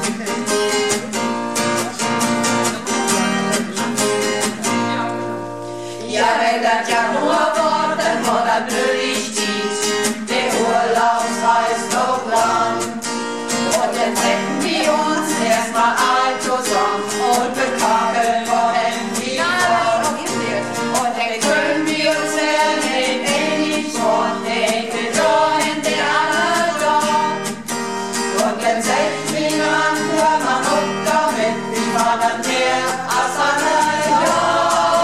Ja, wenn das Januar wird, dann wird das blödig tief. Der Urlaubsreis doch lang. Und dann treffen wir uns erstmal alt zusammen und bekacken vor Handy. Und dann können wir uns lernen, ähnlich von den Joint der alle da. Und dann sagt mir man, hör mal auf damit, wie war das mehr als alle Jahr.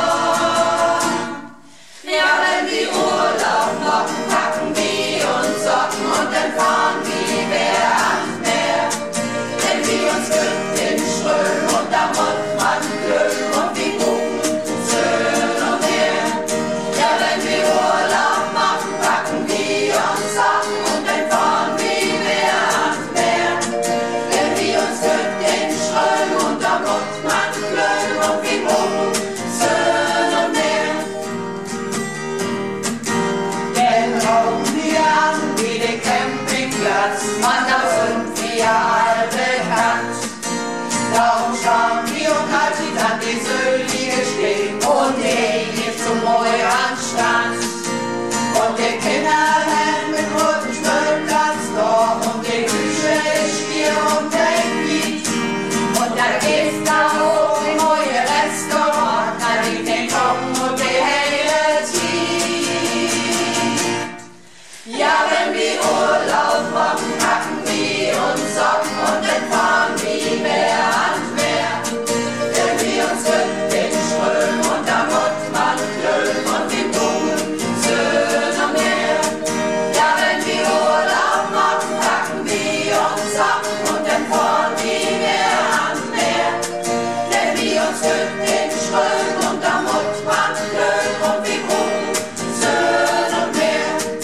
Ja, wenn wir Urlaub machen, packen wir uns Socken und dann fahren wir wer ans Meer. Wenn wir uns gut in Ström und da muss man glühen und wir gucken schön und her. Ja, wenn wir Urlaub machen, packen wir uns Socken und dann fahren wir wer ans Meer. Wenn wir uns gut in Ström und da muss man glühen und wir gucken schön und her. Dann rauchen wir an wie den Campingplatz, Mann, da sind wir all bekannt. Darum schauen wir und halten an die Söhlige stehen und gehen jetzt zum Neuanstand. Und die Kinder haben mit rotem Spielplatz da und die Küche ist hier und der Quiet. Und dann geht's da hoch in neue Restaurant, da liegt den Kochen und die helle Tea. Ja, wenn wir Urlaub machen, packen wir uns Socken und dann fahren wir mehr ans Meer. Wenn wir uns gut in Ström und da muss man glühen und wir gucken schön am Meer. Ja, wenn wir Urlaub machen, packen wir uns Socken und dann fahren wir mehr ans Meer. Wenn wir uns gut in Ström und da muss man glühen und wir gucken schön am Meer.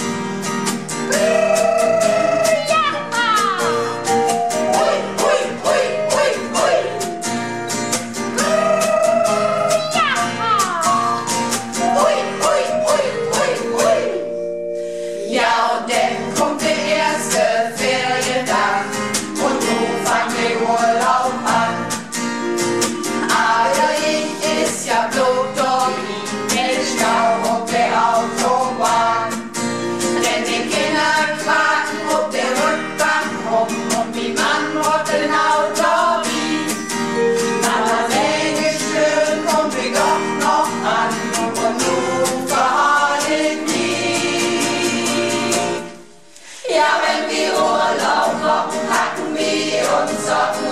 Ja, und dann kommt der erste Ferientag und du fangst den Urlaub an. Aber ich ist ja bloß dort, der Stau auf der Autobahn. Denn die Kinder quaken auf der Rückbank rum und die Mann auf den Auto liegt. Aber wenn ich schön, komm ich doch noch an und du verharrlich nicht. Ja, wenn wir Urlaub machen, packen wir uns Socken